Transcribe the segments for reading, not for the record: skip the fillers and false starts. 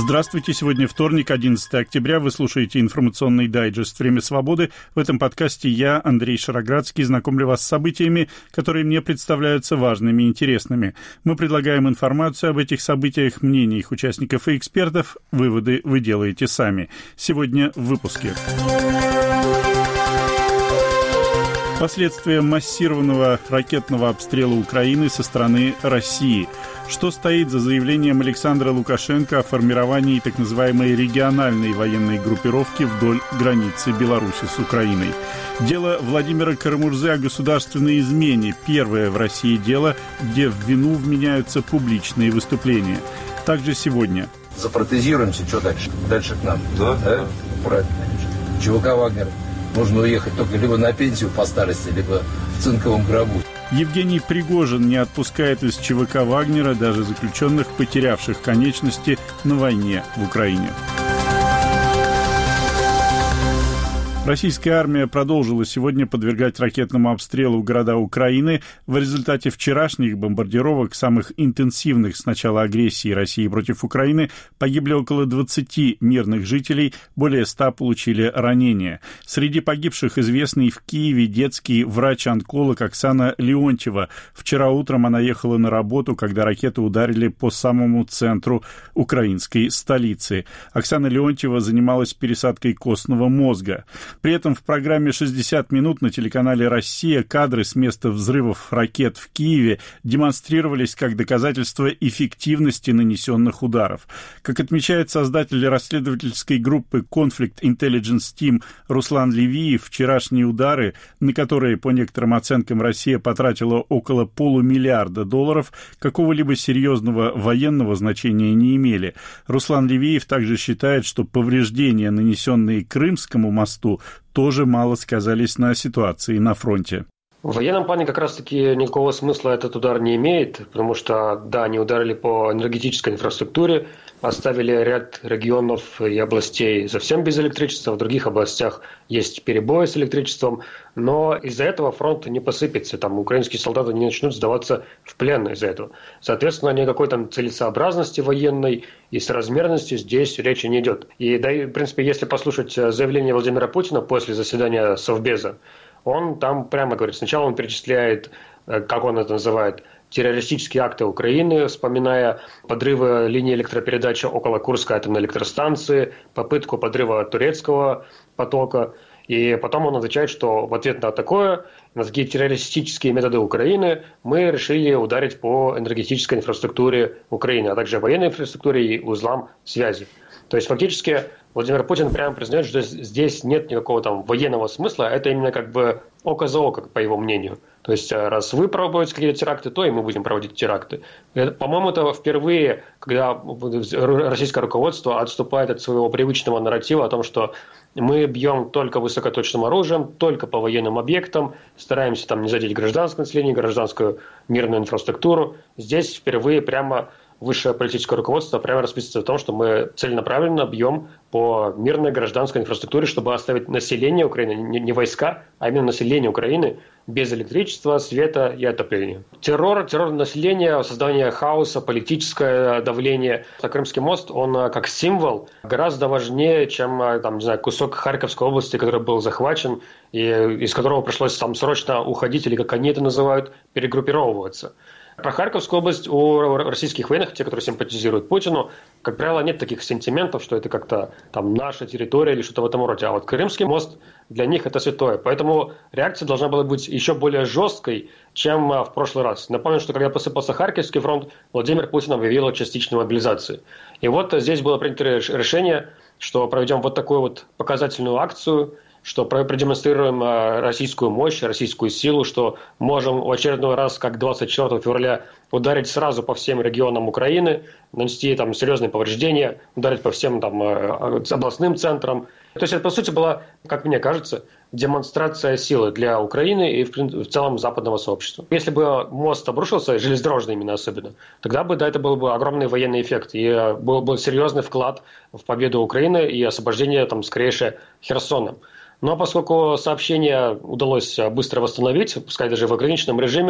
Здравствуйте, сегодня вторник, 11 октября, вы слушаете информационный дайджест «Время свободы». В этом подкасте я, Андрей Шароградский, знакомлю вас с событиями, которые мне представляются важными и интересными. Мы предлагаем информацию об этих событиях, мнения их участников и экспертов. Выводы вы делаете сами. Сегодня в выпуске. Последствия массированного ракетного обстрела Украины со стороны России. Что стоит за заявлением Александра Лукашенко о формировании так называемой региональной военной группировки вдоль границы Беларуси с Украиной? Дело Владимира Кара-Мурзы о государственной измене. Первое в России дело, где в вину вменяются публичные выступления. Также сегодня. Запротезируемся, что дальше? Дальше к нам. Да? Правильно. ЧВК «Вагнер». Нужно уехать только либо на пенсию по старости, либо в цинковом гробу. Евгений Пригожин не отпускает из ЧВК «Вагнера» даже заключенных, потерявших конечности на войне в Украине. Российская армия продолжила сегодня подвергать ракетному обстрелу города Украины. В результате вчерашних бомбардировок, самых интенсивных с начала агрессии России против Украины, погибли около 20 мирных жителей, более 100 получили ранения. Среди погибших известный в Киеве детский врач-онколог Оксана Леонтьева. Вчера утром она ехала на работу, когда ракеты ударили по самому центру украинской столицы. Оксана Леонтьева занималась пересадкой костного мозга. При этом в программе «60 минут» на телеканале «Россия» кадры с места взрывов ракет в Киеве демонстрировались как доказательство эффективности нанесенных ударов. Как отмечает создатель расследовательской группы Conflict Intelligence Team Руслан Левиев, вчерашние удары, на которые, по некоторым оценкам, Россия потратила около $500 миллиарда, какого-либо серьезного военного значения не имели. Руслан Левиев также считает, что повреждения, нанесенные Крымскому мосту, тоже мало сказались на ситуации на фронте. В военном плане как раз-таки никакого смысла этот удар не имеет, потому что, да, они ударили по энергетической инфраструктуре, оставили ряд регионов и областей совсем без электричества, в других областях есть перебои с электричеством, но из-за этого фронт не посыпется, там украинские солдаты не начнут сдаваться в плен из-за этого. Соответственно, никакой там целесообразности военной и соразмерности здесь речи не идет. И, да, и, в принципе, если послушать заявление Владимира Путина после заседания Совбеза, он там прямо говорит, сначала он перечисляет, как он это называет, террористические акты Украины, вспоминая подрывы линии электропередачи около Курской атомной электростанции, попытку подрыва турецкого потока. И потом он отвечает, что в ответ на такое, на такие террористические методы Украины, мы решили ударить по энергетической инфраструктуре Украины, а также военной инфраструктуре и узлам связи. То есть фактически Владимир Путин прямо признает, что здесь нет никакого там военного смысла, это именно как бы око за око, по его мнению. То есть раз вы проводите какие-то теракты, то и мы будем проводить теракты. По-моему, это впервые, когда российское руководство отступает от своего привычного нарратива о том, что мы бьем только высокоточным оружием, только по военным объектам, стараемся там не задеть гражданское население, гражданскую мирную инфраструктуру. Здесь впервые прямо высшее политическое руководство прямо расписывается в том, что мы целенаправленно бьем по мирной гражданской инфраструктуре, чтобы оставить население Украины, не войска, а именно население Украины без электричества, света и отопления. Террор населения, создание хаоса, политическое давление. Крымский мост, он как символ гораздо важнее, чем там, не знаю, кусок Харьковской области, который был захвачен, и из которого пришлось там срочно уходить, или как они это называют, перегруппировываться. Про Харьковскую область у российских военных, те, которые симпатизируют Путину, как правило, нет таких сентиментов, что это как-то там наша территория или что-то в этом роде. А вот Крымский мост для них это святое. Поэтому реакция должна была быть еще более жесткой, чем в прошлый раз. Напомню, что когда посыпался Харьковский фронт, Владимир Путин объявил о частичной мобилизации. И вот здесь было принято решение, что проведем вот такую вот показательную акцию, что продемонстрируем российскую мощь, российскую силу, что можем в очередной раз, как 24 февраля, ударить сразу по всем регионам Украины, нанести там серьезные повреждения, ударить по всем там областным центрам. То есть это, по сути, была, как мне кажется, демонстрация силы для Украины и в целом западного сообщества. Если бы мост обрушился, железнодорожный именно особенно, тогда бы, да, это был бы огромный военный эффект и был бы серьезный вклад в победу Украины и освобождение там скорейшее Херсона. Но поскольку сообщение удалось быстро восстановить, пускай даже в ограниченном режиме,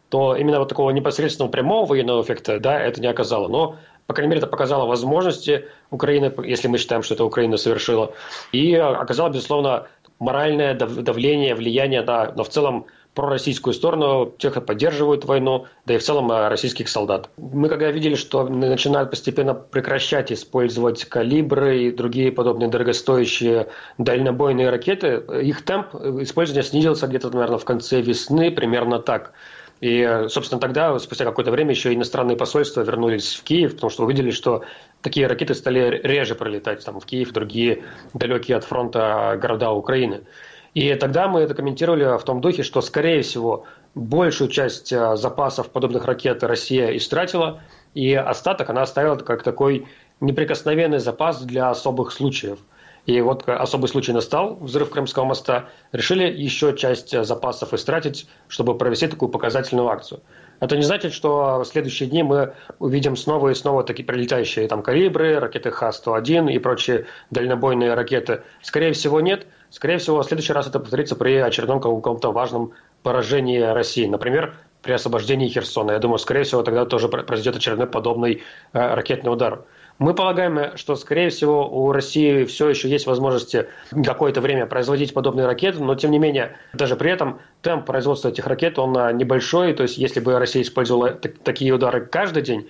то именно вот такого непосредственного прямого военного эффекта, да, это не оказало. Но, по крайней мере, это показало возможности Украины, если мы считаем, что это Украина совершила, и оказало, безусловно, моральное давление, влияние на в целом пророссийскую сторону, тех, кто поддерживает войну, да и в целом российских солдат. Мы когда видели, что начинают постепенно прекращать использовать калибры и другие подобные дорогостоящие дальнобойные ракеты, их темп использования снизился где-то, наверное, в конце весны, примерно так. И, собственно, тогда, спустя какое-то время, еще иностранные посольства вернулись в Киев, потому что увидели, что такие ракеты стали реже пролетать в Киев и другие далекие от фронта города Украины. И тогда мы это комментировали в том духе, что, скорее всего, большую часть запасов подобных ракет Россия истратила, и остаток она оставила как такой неприкосновенный запас для особых случаев. И вот особый случай настал, взрыв Крымского моста, решили еще часть запасов истратить, чтобы провести такую показательную акцию. Это не значит, что в следующие дни мы увидим снова и снова такие прилетающие калибры, ракеты Х-101 и прочие дальнобойные ракеты. Скорее всего, нет. Скорее всего, в следующий раз это повторится при очередном каком-то важном поражении России. Например, при освобождении Херсона. Я думаю, скорее всего, тогда тоже произойдет очередной подобный ракетный удар. Мы полагаем, что, скорее всего, у России все еще есть возможности какое-то время производить подобные ракеты, но, тем не менее, даже при этом темп производства этих ракет, он небольшой. То есть, если бы Россия использовала такие удары каждый день,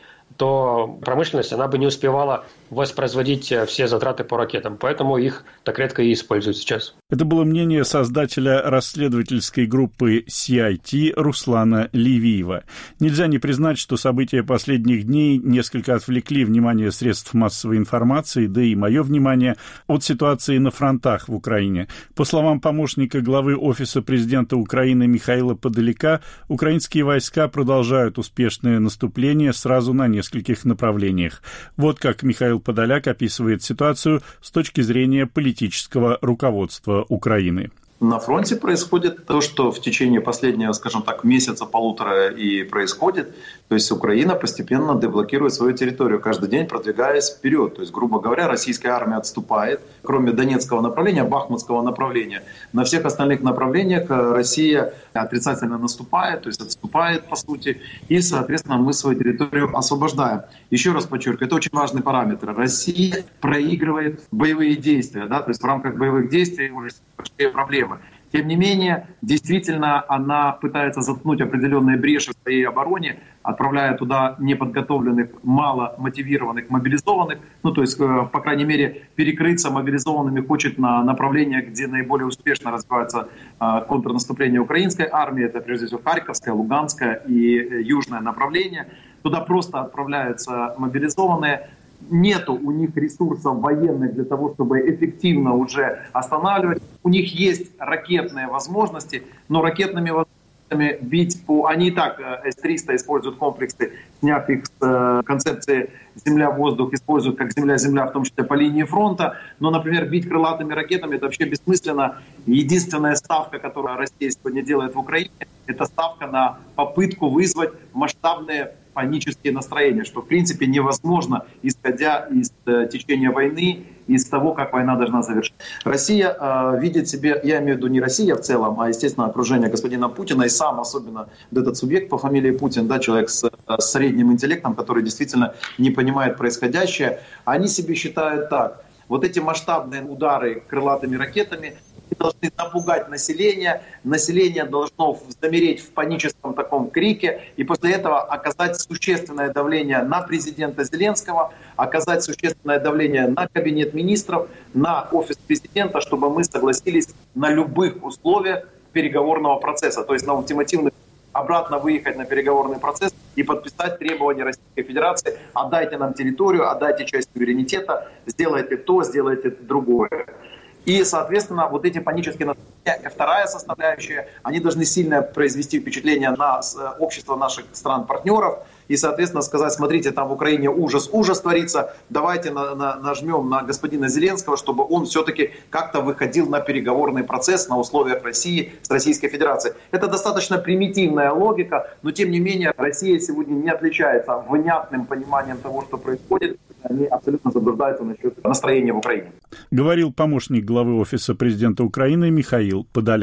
то промышленность, она бы не успевала воспроизводить все затраты по ракетам. Поэтому их так редко и используют сейчас. Это было мнение создателя расследовательской группы CIT Руслана Левиева. Нельзя не признать, что события последних дней несколько отвлекли внимание средств массовой информации, да и мое внимание, от ситуации на фронтах в Украине. По словам помощника главы Офиса президента Украины Михаила Подоляка, украинские войска продолжают успешное наступление сразу на нескольких направлениях. Вот как Михаил Подоляк описывает ситуацию с точки зрения политического руководства Украины. На фронте происходит то, что в течение последнего, скажем так, месяца-полутора и происходит. То есть Украина постепенно деблокирует свою территорию, каждый день продвигаясь вперед. То есть, грубо говоря, российская армия отступает, кроме Донецкого направления, Бахмутского направления. На всех остальных направлениях Россия отрицательно наступает, то есть отступает, по сути. И, соответственно, мы свою территорию освобождаем. Еще раз подчеркиваю, это очень важный параметр. Россия проигрывает боевые действия. Да? То есть в рамках боевых действий уже большие проблемы. Тем не менее, действительно, она пытается заткнуть определенные бреши в своей обороне, отправляя туда неподготовленных, мало мотивированных, мобилизованных. Ну, то есть, по крайней мере, перекрыться мобилизованными хочет на направлениях, где наиболее успешно развивается контрнаступление украинской армии. Это, прежде всего, Харьковское, Луганское и Южное направление. Туда просто отправляются мобилизованные. Нету у них ресурсов военных для того, чтобы эффективно уже останавливать. У них есть ракетные возможности, но ракетными возможностями бить Они и так С-300 используют комплексы, сняв их с концепции земля-воздух, используют как земля-земля, в том числе по линии фронта. Но, например, бить крылатыми ракетами — это вообще бессмысленно. Единственная ставка, которую Россия сегодня делает в Украине, это ставка на попытку вызвать масштабные панические настроения, что, в принципе, невозможно, исходя из течения войны, из того, как война должна завершиться. Россия видит себе, я имею в виду не Россия в целом, а, естественно, окружение господина Путина и сам, особенно этот субъект по фамилии Путин, да, человек с средним интеллектом, который действительно не понимает происходящее, они себе считают так: вот эти масштабные удары крылатыми ракетами должны напугать население, население должно замереть в паническом таком крике, и после этого оказать существенное давление на президента Зеленского, оказать существенное давление на кабинет министров, на офис президента, чтобы мы согласились на любых условиях переговорного процесса, то есть на ультимативных, обратно выехать на переговорный процесс и подписать требования Российской Федерации: отдайте нам территорию, отдайте часть суверенитета, сделайте то, сделайте другое. И, соответственно, вот эти панические настроения, вторая составляющая, они должны сильно произвести впечатление на общество наших стран-партнеров и, соответственно, сказать: смотрите, там в Украине ужас творится, давайте нажмем на господина Зеленского, чтобы он все-таки как-то выходил на переговорный процесс на условиях России с Российской Федерацией. Это достаточно примитивная логика, но, тем не менее, Россия сегодня не отличается внятным пониманием того, что происходит. Они абсолютно заблуждаются насчет настроения в Украине. Говорил помощник главы Офиса президента Украины Михаил Подоляк.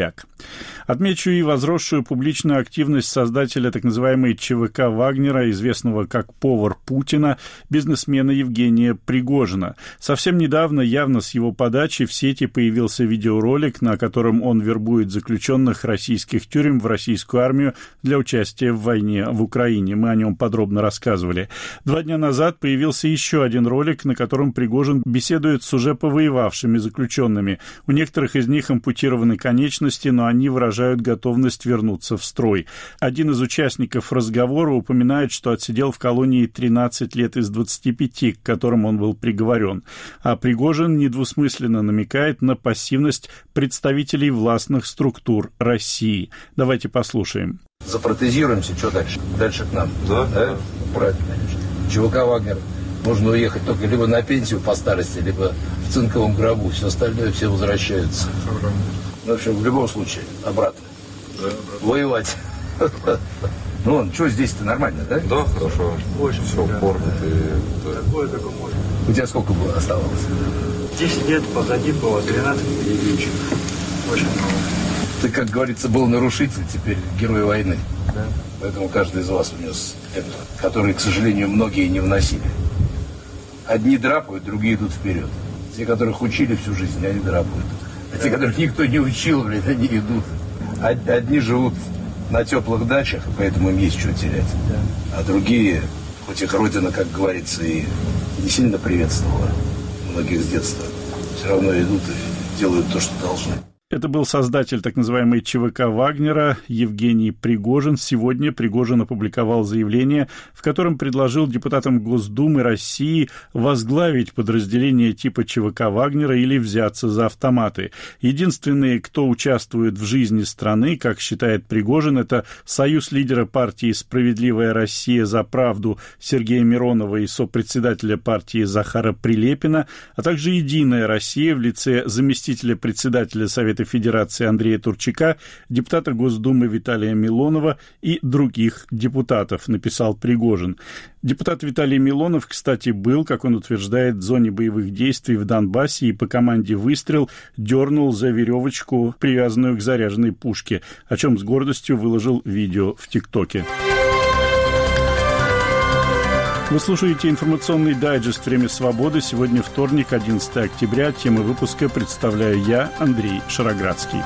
Отмечу и возросшую публичную активность создателя так называемой ЧВК Вагнера, известного как повар Путина, бизнесмена Евгения Пригожина. Совсем недавно, явно с его подачи, в сети появился видеоролик, на котором он вербует заключенных российских тюрем в российскую армию для участия в войне в Украине. Мы о нем подробно рассказывали. 2 дня назад появился еще один ролик, на котором Пригожин беседует с уже повоевавшими заключенными. У некоторых из них ампутированы конечности, но они выражают готовность вернуться в строй. Один из участников разговора упоминает, что отсидел в колонии 13 лет из 25, к которым он был приговорен. А Пригожин недвусмысленно намекает на пассивность представителей властных структур России. Давайте послушаем. Запротезируемся, что дальше? Дальше к нам. Да? Правильно, конечно. ЧВК «Вагнер» можно уехать только либо на пенсию по старости, либо в цинковом гробу. Все остальное все возвращаются. В общем, в любом случае, обратно. Да, обратно. Воевать. Ну, что здесь-то нормально, да? Да, хорошо. Очень все упорно. Такое только можно. У тебя сколько было оставалось? 10 лет позади было, 13 впереди. Очень много. Ты, как говорится, был нарушитель, теперь герой войны. Да. Поэтому каждый из вас внес это, который, к сожалению, многие не вносили. Одни драпают, другие идут вперед. Те, которых учили всю жизнь, они драпают. А те, которых никто не учил, блин, они идут. Одни живут на теплых дачах, поэтому им есть что терять. Да. А другие, хоть их родина, как говорится, и не сильно приветствовала многих с детства, все равно идут и делают то, что должны. Это был создатель так называемой ЧВК Вагнера Евгений Пригожин. Сегодня Пригожин опубликовал заявление, в котором предложил депутатам Госдумы России возглавить подразделение типа ЧВК Вагнера или взяться за автоматы. Единственные, кто участвует в жизни страны, как считает Пригожин, это союз лидера партии «Справедливая Россия за правду» Сергея Миронова и сопредседателя партии Захара Прилепина, а также «Единая Россия» в лице заместителя председателя Совета Федерации Андрея Турчака, депутата Госдумы Виталия Милонова и других депутатов, написал Пригожин. Депутат Виталий Милонов, кстати, был, как он утверждает, в зоне боевых действий в Донбассе и по команде «Выстрел» дернул за веревочку, привязанную к заряженной пушке, о чем с гордостью выложил видео в ТикТоке. Вы слушаете информационный дайджест «Время свободы». Сегодня вторник, 11 октября. Темы выпуска представляю я, Андрей Шароградский.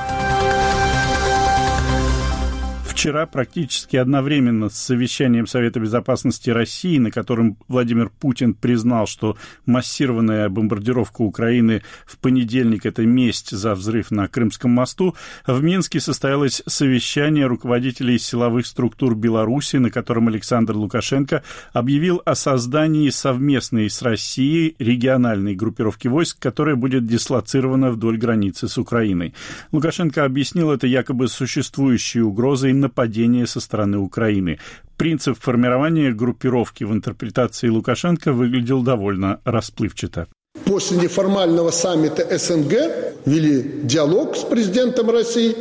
Вчера практически одновременно с совещанием Совета безопасности России, на котором Владимир Путин признал, что массированная бомбардировка Украины в понедельник – это месть за взрыв на Крымском мосту, в Минске состоялось совещание руководителей силовых структур Беларуси, на котором Александр Лукашенко объявил о создании совместной с Россией региональной группировки войск, которая будет дислоцирована вдоль границы с Украиной. Лукашенко объяснил это якобы существующей угрозой нападения со стороны Украины. Принцип формирования группировки в интерпретации Лукашенко выглядел довольно расплывчато. После неформального саммита СНГ вели диалог с президентом России.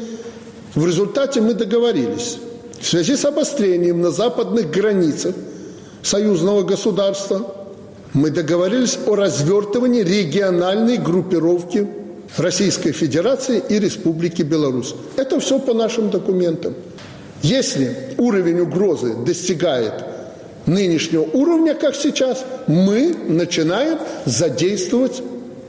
В результате мы договорились. В связи с обострением на западных границах союзного государства мы договорились о развертывании региональной группировки Российской Федерации и Республики Беларусь. Это все по нашим документам. Если уровень угрозы достигает нынешнего уровня, как сейчас, мы начинаем задействовать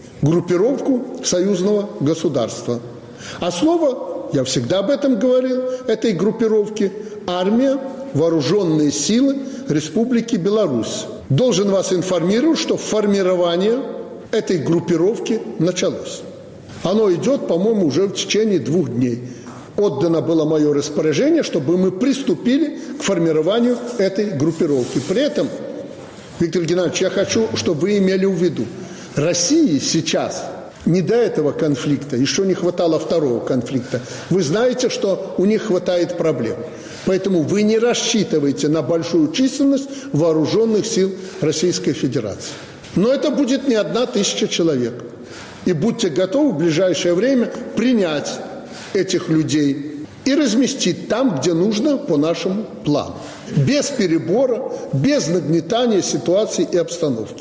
группировку союзного государства. А слово, я всегда об этом говорил, этой группировки – армия, вооруженные силы Республики Беларусь. Должен вас информировать, что формирование этой группировки началось. Оно идет, по-моему, уже в течение 2 дней. Отдано было мое распоряжение, чтобы мы приступили к формированию этой группировки. При этом, Виктор Геннадьевич, я хочу, чтобы вы имели в виду, России сейчас не до этого конфликта, еще не хватало второго конфликта. Вы знаете, что у них хватает проблем. Поэтому вы не рассчитываете на большую численность вооруженных сил Российской Федерации. Но это будет не 1000 человек. И будьте готовы в ближайшее время принять этих людей и разместить там, где нужно по нашему плану. Без перебора, без нагнетания ситуации и обстановки.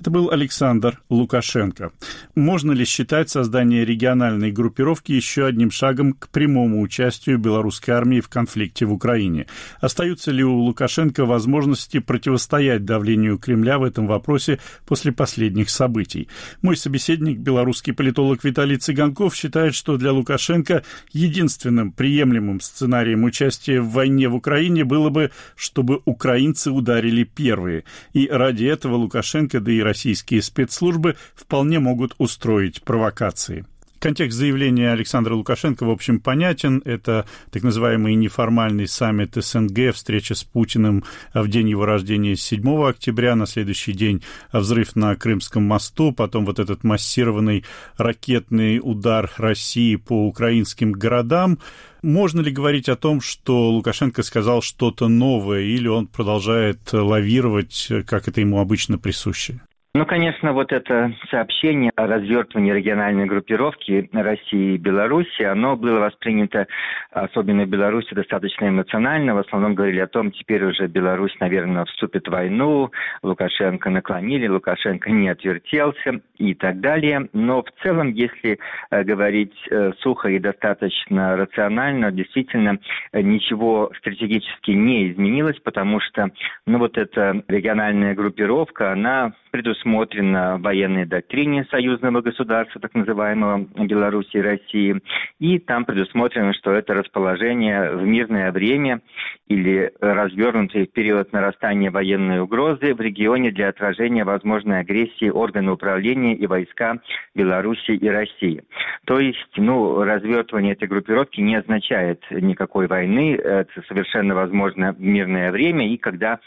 Это был Александр Лукашенко. Можно ли считать создание региональной группировки еще одним шагом к прямому участию белорусской армии в конфликте в Украине? Остаются ли у Лукашенко возможности противостоять давлению Кремля в этом вопросе после последних событий? Мой собеседник, белорусский политолог Виталий Цыганков, считает, что для Лукашенко единственным приемлемым сценарием участия в войне в Украине было бы, чтобы украинцы ударили первые. И ради этого Лукашенко, да и российские спецслужбы вполне могут устроить провокации. Контекст заявления Александра Лукашенко, в общем, понятен. Это так называемый неформальный саммит СНГ, встреча с Путиным в день его рождения 7 октября, на следующий день взрыв на Крымском мосту, потом вот этот массированный ракетный удар России по украинским городам. Можно ли говорить о том, что Лукашенко сказал что-то новое, или он продолжает лавировать, как это ему обычно присуще? Ну, конечно, вот это сообщение о развертывании региональной группировки России и Беларуси, оно было воспринято, особенно в Беларуси, достаточно эмоционально. В основном говорили о том, теперь уже Беларусь, наверное, вступит в войну, Лукашенко наклонили, Лукашенко не отвертелся и так далее. Но в целом, если говорить сухо и достаточно рационально, действительно ничего стратегически не изменилось, потому что, вот эта региональная группировка, она предусмотрено в военной доктрине союзного государства, так называемого Беларуси и России, и там предусмотрено, что это расположение в мирное время или развернутый в период нарастания военной угрозы в регионе для отражения возможной агрессии органа управления и войска Беларуси и России. То есть, развертывание этой группировки не означает никакой войны, это совершенно возможно в мирное время и когда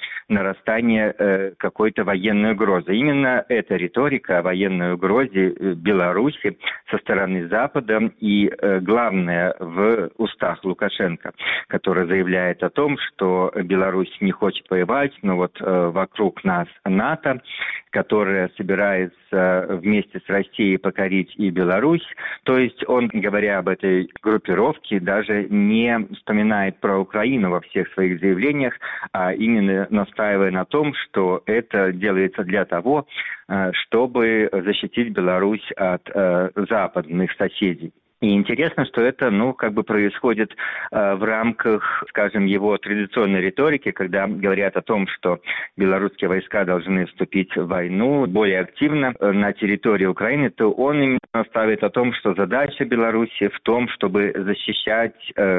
нарастание какой-то военной угрозы. Именно эта риторика о военной угрозе Беларуси со стороны Запада и главное в устах Лукашенко, который заявляет о том, что Беларусь не хочет воевать, но вокруг нас НАТО, которая собирается вместе с Россией покорить и Беларусь. То есть он, говоря об этой группировке, даже не вспоминает про Украину во всех своих заявлениях, а именно настаивая на том, что это делается для того, чтобы защитить Беларусь от западных соседей. И интересно, что это, происходит в рамках, скажем, его традиционной риторики, когда говорят о том, что белорусские войска должны вступить в войну более активно на территории Украины, то он именно ставит о том, что задача Беларуси в том, чтобы защищать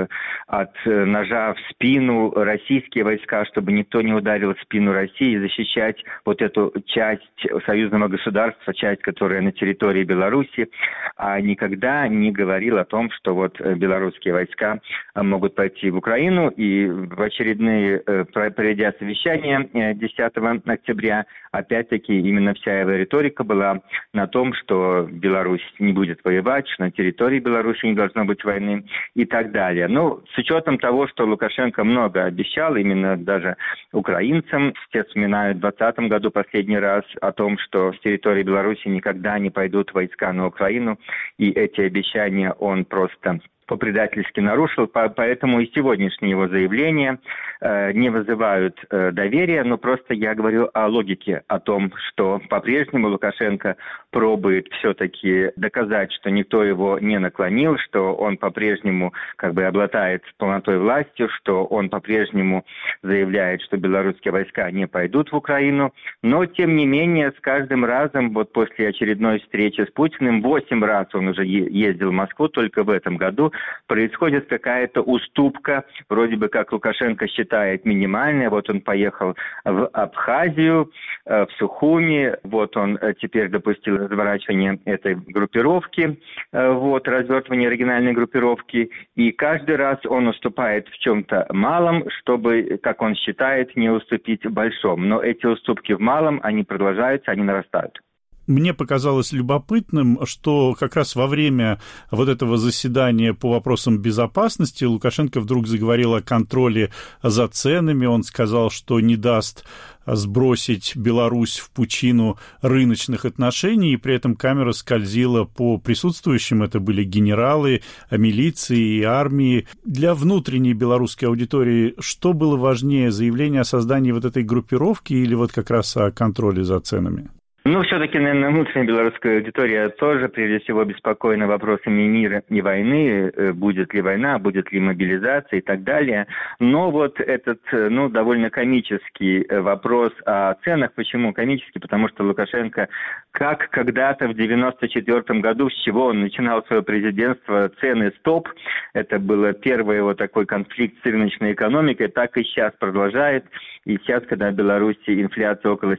от ножа в спину российские войска, чтобы никто не ударил в спину России, защищать вот эту часть союзного государства, часть, которая на территории Беларуси, а никогда не говорил о том, что белорусские войска могут пойти в Украину, и в очередные, проведя совещание 10 октября, опять-таки именно вся его риторика была на том, что Беларусь не будет воевать, что на территории Беларуси не должно быть войны и так далее. С учетом того, что Лукашенко много обещал, именно даже украинцам, все вспоминают в 2020 году последний раз о том, что с территории Беларуси никогда не пойдут войска на Украину, и эти обещания он просто по-предательски нарушил, поэтому и сегодняшние его заявления не вызывают доверия, но просто я говорю о логике, о том, что по-прежнему Лукашенко пробует все-таки доказать, что никто его не наклонил, что он по-прежнему обладает полнотой власти, что он по-прежнему заявляет, что белорусские войска не пойдут в Украину, но тем не менее с каждым разом, после очередной встречи с Путиным, 8 раз он уже ездил в Москву, только в этом году, происходит какая-то уступка, вроде бы как Лукашенко считает минимальная. Он поехал в Абхазию, в Сухуми, он теперь допустил разворачивание этой группировки, развертывание региональной группировки, и каждый раз он уступает в чем-то малом, чтобы, как он считает, не уступить в большом. Но эти уступки в малом, они продолжаются, они нарастают. Мне показалось любопытным, что как раз во время этого заседания по вопросам безопасности Лукашенко вдруг заговорил о контроле за ценами. Он сказал, что не даст сбросить Беларусь в пучину рыночных отношений, и при этом камера скользила по присутствующим. Это были генералы, милиции и армии. Для внутренней белорусской аудитории что было важнее, заявление о создании этой группировки или как раз о контроле за ценами? Все-таки, наверное, внутренняя белорусская аудитория тоже, прежде всего, обеспокоена вопросами мира и войны, будет ли война, будет ли мобилизация и так далее. Но вот этот, довольно комический вопрос о ценах. Почему комический? Потому что Лукашенко, как когда-то в 1994 году, с чего он начинал свое президентство, цены стоп. Это был первый его такой конфликт с рыночной экономикой, так и сейчас продолжает. И сейчас, когда в Беларуси инфляция около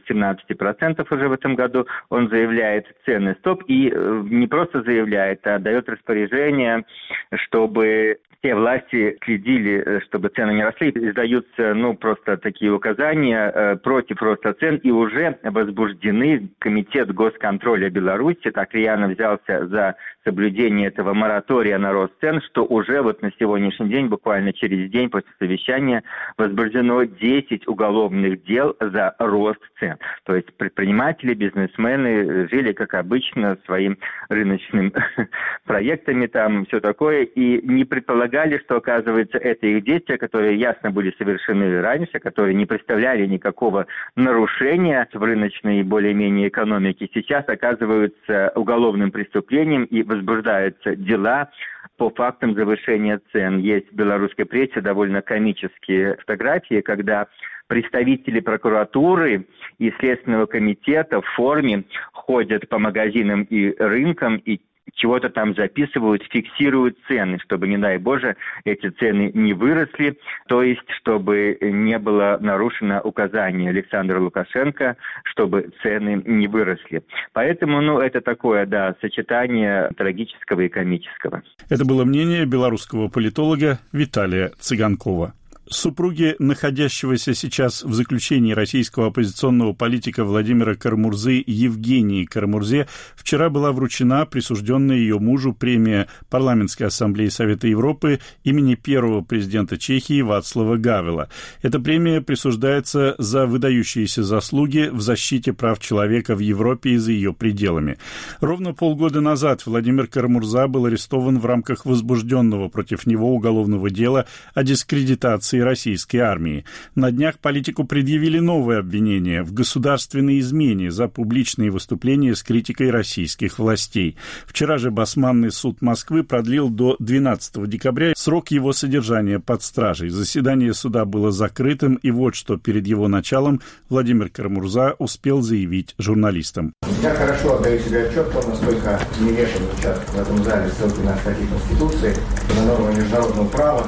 17% уже в этом году, он заявляет цены стоп. И не просто заявляет, а дает распоряжение, чтобы все власти следили, чтобы цены не росли. Издаются, просто такие указания против роста цен. И уже возбуждены Комитет госконтроля Беларуси, так рьяно взялся за соблюдение этого моратория на рост цен, что уже вот на сегодняшний день, буквально через день после совещания, возбуждено 10 уголовных дел за рост цен. То есть предприниматели, бизнесмены жили, как обычно, своим рыночным проектами, там все такое, и не предполагали, что, оказывается, это их действия, которые ясно были совершены раньше, которые не представляли никакого нарушения в рыночной более-менее экономике, сейчас оказываются уголовным преступлением и возбуждаются дела по фактам завышения цен. Есть в белорусской прессе довольно комические фотографии, когда представители прокуратуры и Следственного комитета в форме ходят по магазинам и рынкам и чего-то там записывают, фиксируют цены, чтобы, не дай Боже, эти цены не выросли, то есть, чтобы не было нарушено указание Александра Лукашенко, чтобы цены не выросли. Поэтому, это такое, сочетание трагического и комического. Это было мнение белорусского политолога Виталия Цыганкова. Супруге находящегося сейчас в заключении российского оппозиционного политика Владимира Кара-Мурзы Евгении Кара-Мурзе вчера была вручена присужденная ее мужу премия Парламентской ассамблеи Совета Европы имени первого президента Чехии Вацлава Гавела. Эта премия присуждается за выдающиеся заслуги в защите прав человека в Европе и за ее пределами. Ровно полгода назад Владимир Кара-Мурза был арестован в рамках возбужденного против него уголовного дела о дискредитации российской армии. На днях политику предъявили новое обвинение в государственной измене за публичные выступления с критикой российских властей. Вчера же Басманный суд Москвы продлил до 12 декабря срок его содержания под стражей. Заседание суда было закрытым, и вот что перед его началом Владимир Кара-Мурза успел заявить журналистам. Я хорошо отдаю себе отчет о том, насколько нелепо звучат в этом зале ссылки на статьи Конституции, на нормы международного права.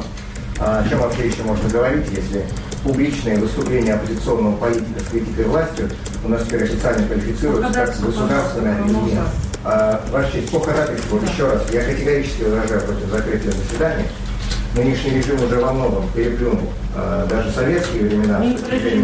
О чем вообще еще можно говорить, если публичные выступления оппозиционного политика с критикой властью у нас теперь официально квалифицируются как государственная измена. Ваша честь, по ходатайству, еще раз, я категорически возражаю против закрытия заседания. Нынешний режим уже во многом переплюнул даже советские времена, в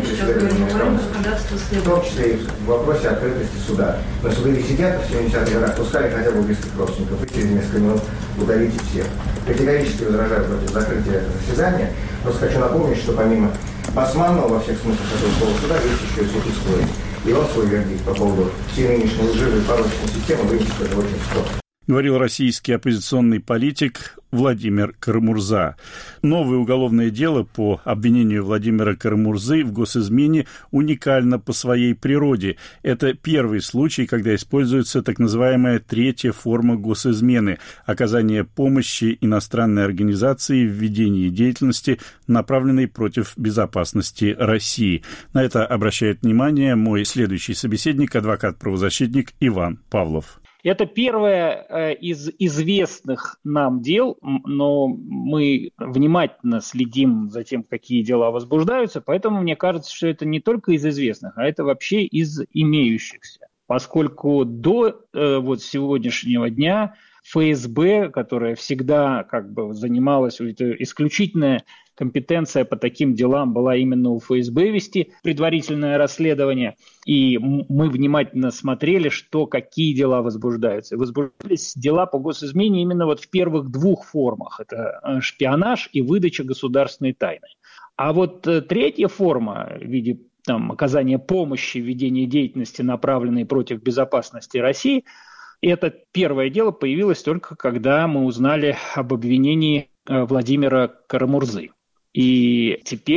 том числе и в вопросе открытости суда. На суды ведь сидят в 70-х годах, пускали хотя бы близких родственников, и через несколько минут удалите всех. Категорически возражаю против закрытия этого заседания. Просто хочу напомнить, что помимо Басманного во всех смыслах этого слова суда есть еще и суд истории. И он свой вердикт по поводу всей нынешней лживой и порочной системы вынесет уже очень скоро. Говорил российский оппозиционный политик Владимир Кара-Мурза. Новое уголовное дело по обвинению Владимира Кара-Мурзы в госизмене уникально по своей природе. Это первый случай, когда используется так называемая третья форма госизмены – оказание помощи иностранной организации в ведении деятельности, направленной против безопасности России. На это обращает внимание мой следующий собеседник, адвокат-правозащитник Иван Павлов. Это первое из известных нам дел, но мы внимательно следим за тем, какие дела возбуждаются, поэтому мне кажется, что это не только из известных, а это вообще из имеющихся. Поскольку до сегодняшнего дня ФСБ, которая всегда занималась, исключительная компетенция по таким делам была именно у ФСБ вести предварительное расследование, и мы внимательно смотрели, какие дела возбуждаются. Возбуждались дела по госизмене именно в первых двух формах. Это шпионаж и выдача государственной тайны. А третья форма в виде оказания помощи в ведении деятельности, направленной против безопасности России, это первое дело появилось только когда мы узнали об обвинении Владимира Кара-Мурзы. И теперь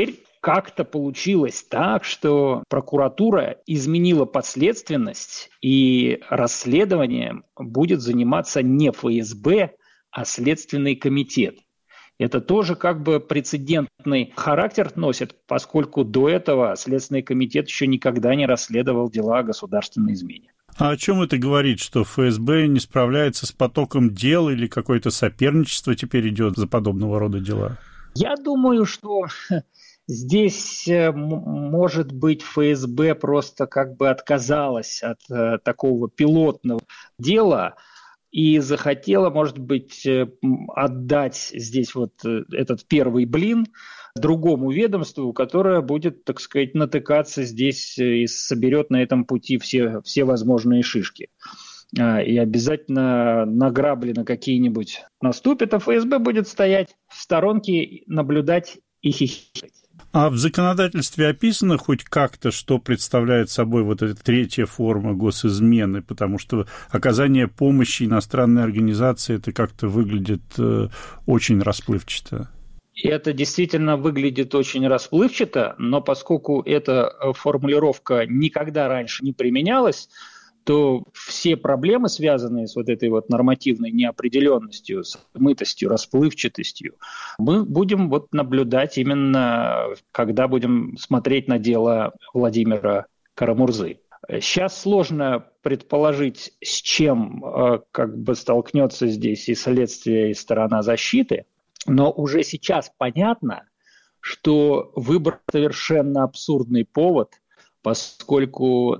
как-то получилось так, что прокуратура изменила подследственность, и расследованием будет заниматься не ФСБ, а Следственный комитет. Это тоже как бы прецедентный характер носит, поскольку до этого Следственный комитет еще никогда не расследовал дела о государственной измене. А о чем это говорит, что ФСБ не справляется с потоком дел или какое-то соперничество теперь идет за подобного рода дела? Я думаю, что здесь, может быть, ФСБ просто как бы отказалась от такого пилотного дела и захотела, может быть, отдать здесь вот этот первый блин другому ведомству, которое будет, так сказать, натыкаться здесь и соберет на этом пути все возможные шишки. И обязательно на грабли на какие-нибудь наступит, а ФСБ будет стоять в сторонке, наблюдать и хихикать. А в законодательстве описано хоть как-то, что представляет собой вот эта третья форма госизмены, потому что оказание помощи иностранной организации это как-то выглядит очень расплывчато. Это действительно выглядит очень расплывчато, но поскольку эта формулировка никогда раньше не применялась, то все проблемы, связанные с вот этой вот нормативной неопределенностью, с мытостью, расплывчатостью, мы будем вот наблюдать именно, когда будем смотреть на дело Владимира Карамурзы. Сейчас сложно предположить, с чем как бы столкнется здесь и следствие, и сторона защиты, но уже сейчас понятно, что выбор совершенно абсурдный повод, поскольку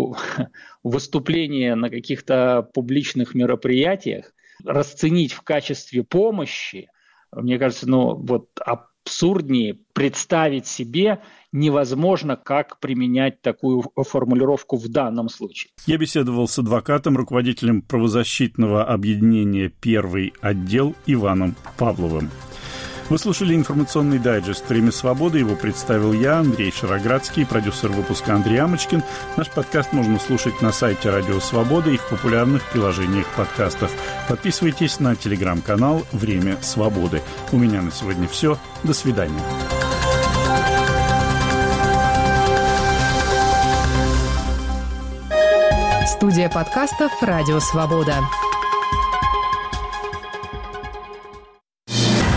выступление на каких-то публичных мероприятиях расценить в качестве помощи, мне кажется, абсурднее представить себе невозможно, как применять такую формулировку в данном случае. Я беседовал с адвокатом, руководителем правозащитного объединения «Первый отдел» Иваном Павловым. Вы слушали информационный дайджест «Время свободы». Его представил я, Андрей Шароградский, продюсер выпуска Андрей Амочкин. Наш подкаст можно слушать на сайте Радио Свобода и в популярных приложениях подкастов. Подписывайтесь на телеграм-канал «Время свободы». У меня на сегодня все. До свидания. Студия подкастов «Радио Свобода».